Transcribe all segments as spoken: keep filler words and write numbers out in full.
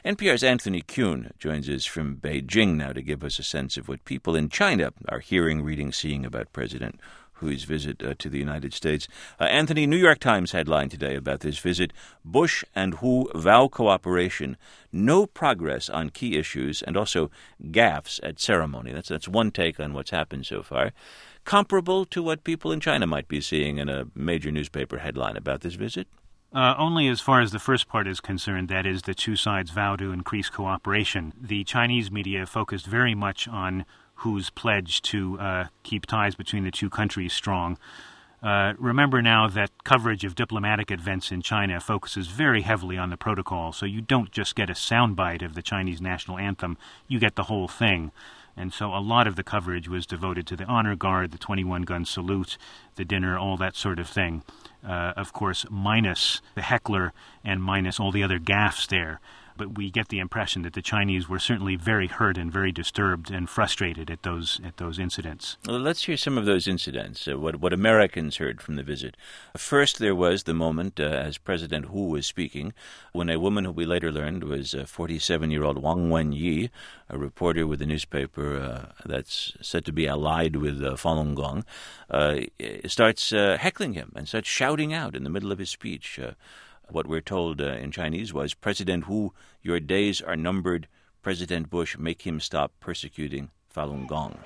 N P R's Anthony Kuhn joins us from Beijing now to give us a sense of what people in China are hearing, reading, seeing about President Hu's visit uh, to the United States. Uh, Anthony, New York Times headline today about this visit: Bush and Hu vow cooperation, no progress on key issues, and also gaffes at ceremony. That's that's one take on what's happened so far. Comparable to what people in China might be seeing in a major newspaper headline about this visit? Uh, only as far as the first part is concerned, that is, the two sides vow to increase cooperation. The Chinese media focused very much on Hu's pledge to uh, keep ties between the two countries strong. Uh, remember now that coverage of diplomatic events in China focuses very heavily on the protocol, so you don't just get a soundbite of the Chinese national anthem, you get the whole thing. And so a lot of the coverage was devoted to the honor guard, the twenty-one gun salute, the dinner, all that sort of thing. Uh, of course, minus the heckler and minus all the other gaffes there. But we get the impression that the Chinese were certainly very hurt and very disturbed and frustrated at those at those incidents. Well, let's hear some of those incidents, uh, what, what Americans heard from the visit. First, there was the moment, uh, as President Hu was speaking, when a woman who we later learned was uh, forty-seven-year-old Wang Wenyi, a reporter with a newspaper uh, that's said to be allied with uh, Falun Gong, uh, starts uh, heckling him and starts shouting out in the middle of his speech. Uh, What we're told uh, in Chinese was, President Hu, your days are numbered. President Bush, make him stop persecuting Falun Gong.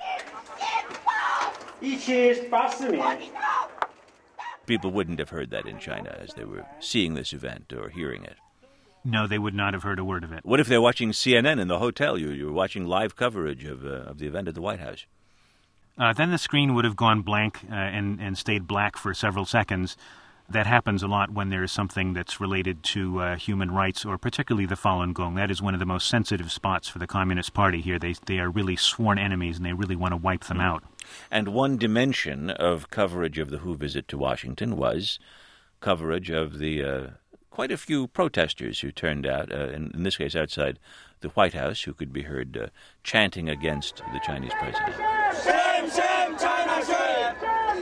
People wouldn't have heard that in China as they were seeing this event or hearing it. No, they would not have heard a word of it. What if they're watching C N N in the hotel? You, you're watching live coverage of, uh, of the event at the White House. Uh, then the screen would have gone blank uh, and, and stayed black for several seconds. That happens a lot when there is something that's related to uh, human rights, or particularly the Falun Gong. That is one of the most sensitive spots for the Communist Party here. They they are really sworn enemies, and they really want to wipe them out. And one dimension of coverage of the Hu visit to Washington was coverage of the uh, quite a few protesters who turned out, uh, in, in this case outside the White House, who could be heard uh, chanting against the Chinese president. Shame, shame, China, shame!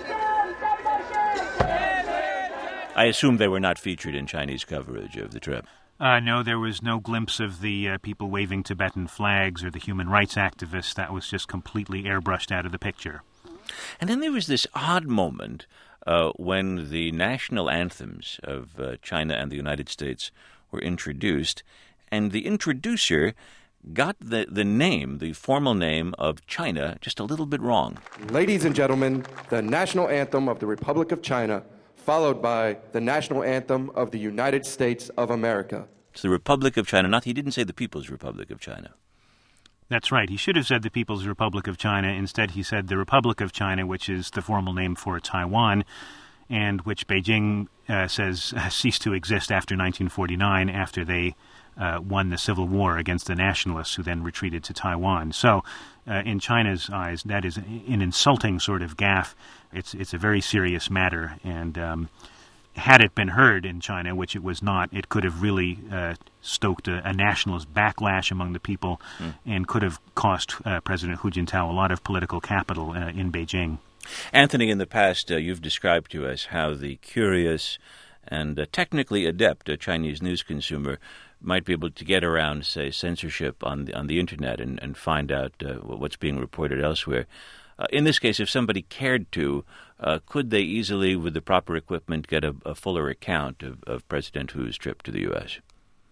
I assume they were not featured in Chinese coverage of the trip. Uh, no, there was no glimpse of the uh, people waving Tibetan flags or the human rights activists. That was just completely airbrushed out of the picture. And then there was this odd moment uh, when the national anthems of uh, China and the United States were introduced, and the introducer got the, the name, the formal name of China, just a little bit wrong. Ladies and gentlemen, the national anthem of the Republic of China, followed by the national anthem of the United States of America. It's the Republic of China, not, he didn't say the People's Republic of China. That's right. He should have said the People's Republic of China. Instead, he said the Republic of China, which is the formal name for Taiwan, and which Beijing uh, says uh, ceased to exist after nineteen forty-nine, after they uh, won the Civil War against the nationalists, who then retreated to Taiwan. So, uh, in China's eyes, that is an insulting sort of gaffe. It's it's a very serious matter, and um, had it been heard in China, which it was not, it could have really uh, stoked a, a nationalist backlash among the people, mm. and could have cost uh, President Hu Jintao a lot of political capital uh, in Beijing. Anthony, in the past, uh, you've described to us how the curious and uh, technically adept uh, Chinese news consumer might be able to get around, say, censorship on the on the Internet and, and find out uh, what's being reported elsewhere. Uh, in this case, if somebody cared to, uh, could they easily, with the proper equipment, get a, a fuller account of, of President Hu's trip to the U S?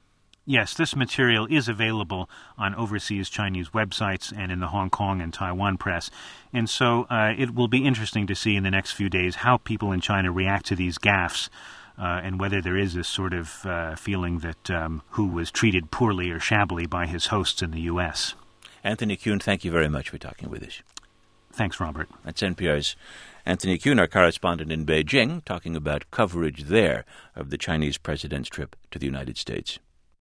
Yes, this material is available on overseas Chinese websites and in the Hong Kong and Taiwan press. And so uh, it will be interesting to see in the next few days how people in China react to these gaffes, uh, and whether there is this sort of uh, feeling that um, Hu was treated poorly or shabbily by his hosts in the U S. Anthony Kuhn, thank you very much for talking with us. Thanks, Robert. That's N P R's Anthony Kuhn, our correspondent in Beijing, talking about coverage there of the Chinese president's trip to the United States.